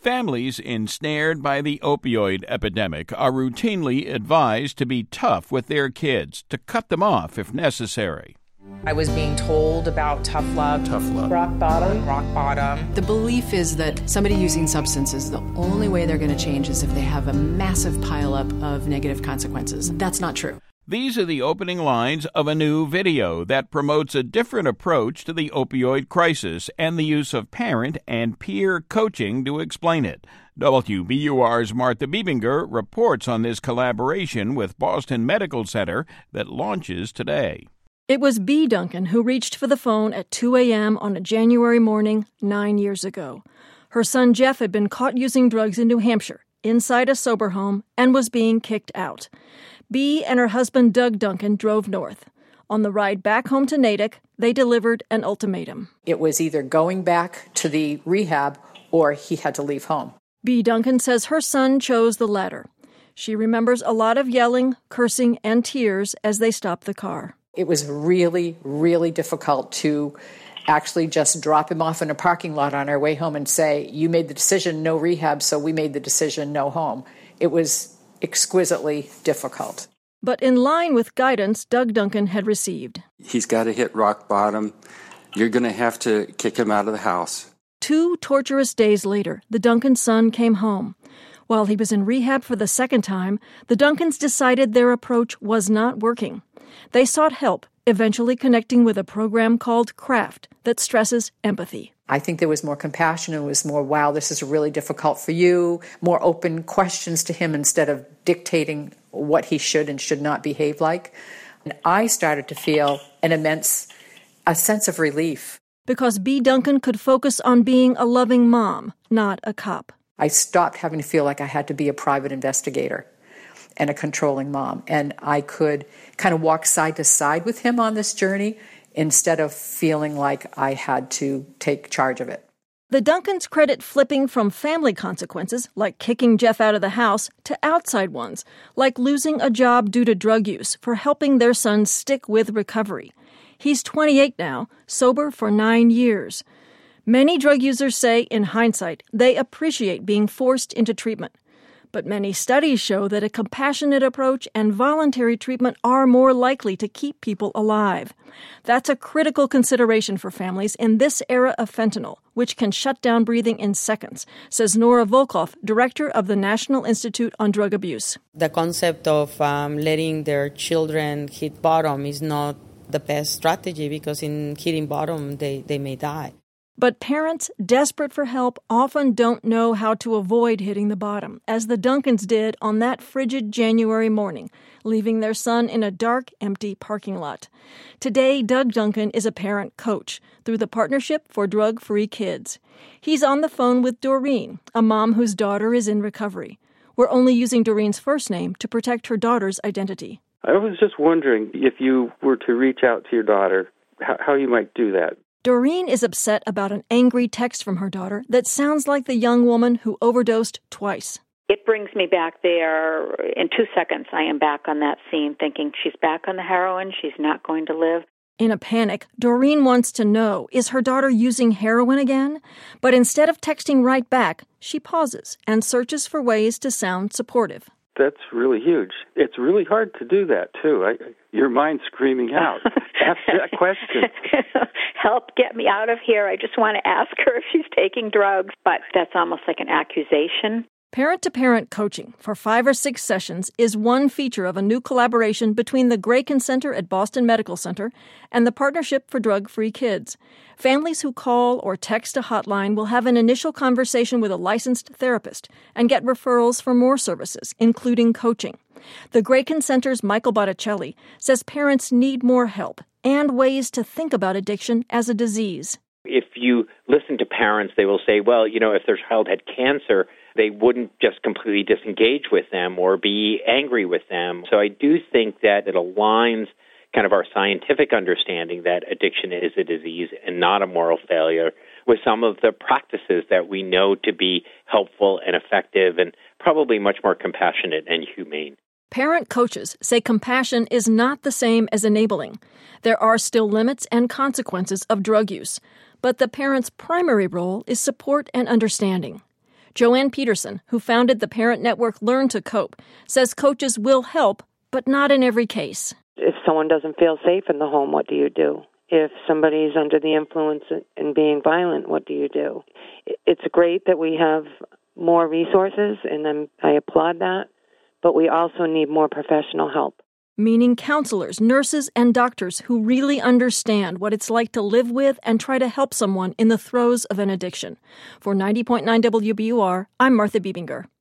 Families ensnared by the opioid epidemic are routinely advised to be tough with their kids, to cut them off if necessary. I was being told about tough love, rock bottom. The belief is that somebody using substances, the only way they're going to change is if they have a massive pileup of negative consequences. That's not true. These are the opening lines of a new video that promotes a different approach to the opioid crisis and the use of parent and peer coaching to explain it. WBUR's Martha Biebinger reports on this collaboration with Boston Medical Center that launches today. It was Bea Duncan who reached for the phone at 2 a.m. on a January morning 9 years ago. Her son Jeff had been caught using drugs in New Hampshire, inside a sober home, and was being kicked out. Bea and her husband Doug Duncan drove north. On the ride back home to Natick, they delivered an ultimatum. It was either going back to the rehab or he had to leave home. Bea Duncan says her son chose the latter. She remembers a lot of yelling, cursing, and tears as they stopped the car. It was really, really difficult to actually just drop him off in a parking lot on our way home and say, you made the decision, no rehab, so we made the decision, no home. It was exquisitely difficult. But in line with guidance Doug Duncan had received. He's got to hit rock bottom. You're going to have to kick him out of the house. 2 torturous days later, the Duncan son came home. While he was in rehab for the second time, the Duncans decided their approach was not working. They sought help, eventually connecting with a program called CRAFT that stresses empathy. I think there was more compassion. It was more, wow, this is really difficult for you, more open questions to him instead of dictating what he should and should not behave like. And I started to feel a sense of relief. Because Bea Duncan could focus on being a loving mom, not a cop. I stopped having to feel like I had to be a private investigator and a controlling mom. And I could kind of walk side to side with him on this journey instead of feeling like I had to take charge of it. The Duncans credit flipping from family consequences, like kicking Jeff out of the house, to outside ones, like losing a job due to drug use, for helping their son stick with recovery. He's 28 now, sober for 9 years. Many drug users say, in hindsight, they appreciate being forced into treatment. But many studies show that a compassionate approach and voluntary treatment are more likely to keep people alive. That's a critical consideration for families in this era of fentanyl, which can shut down breathing in seconds, says Nora Volkoff, director of the National Institute on Drug Abuse. The concept of letting their children hit bottom is not the best strategy because in hitting bottom, they may die. But parents desperate for help often don't know how to avoid hitting the bottom, as the Duncans did on that frigid January morning, leaving their son in a dark, empty parking lot. Today, Doug Duncan is a parent coach through the Partnership for Drug-Free Kids. He's on the phone with Doreen, a mom whose daughter is in recovery. We're only using Doreen's first name to protect her daughter's identity. I was just wondering if you were to reach out to your daughter, how you might do that. Doreen is upset about an angry text from her daughter that sounds like the young woman who overdosed twice. It brings me back there. In 2 seconds, I am back on that scene thinking she's back on the heroin. She's not going to live. In a panic, Doreen wants to know, is her daughter using heroin again? But instead of texting right back, she pauses and searches for ways to sound supportive. That's really huge. It's really hard to do that, too. Your mind's screaming out. Ask that question. Help, get me out of here. I just want to ask her if she's taking drugs. But that's almost like an accusation. Parent-to-parent coaching for 5 or 6 sessions is one feature of a new collaboration between the Grayken Center at Boston Medical Center and the Partnership for Drug-Free Kids. Families who call or text a hotline will have an initial conversation with a licensed therapist and get referrals for more services, including coaching. The Grayken Center's Michael Botticelli says parents need more help and ways to think about addiction as a disease. If you listen to parents, they will say, well, if their child had cancer, they wouldn't just completely disengage with them or be angry with them. So I do think that it aligns kind of our scientific understanding that addiction is a disease and not a moral failure with some of the practices that we know to be helpful and effective and probably much more compassionate and humane. Parent coaches say compassion is not the same as enabling. There are still limits and consequences of drug use, but the parent's primary role is support and understanding. Joanne Peterson, who founded the parent network Learn to Cope, says coaches will help, but not in every case. If someone doesn't feel safe in the home, what do you do? If somebody's under the influence and being violent, what do you do? It's great that we have more resources, and I applaud that, but we also need more professional help. Meaning counselors, nurses, and doctors who really understand what it's like to live with and try to help someone in the throes of an addiction. For 90.9 WBUR, I'm Martha Biebinger.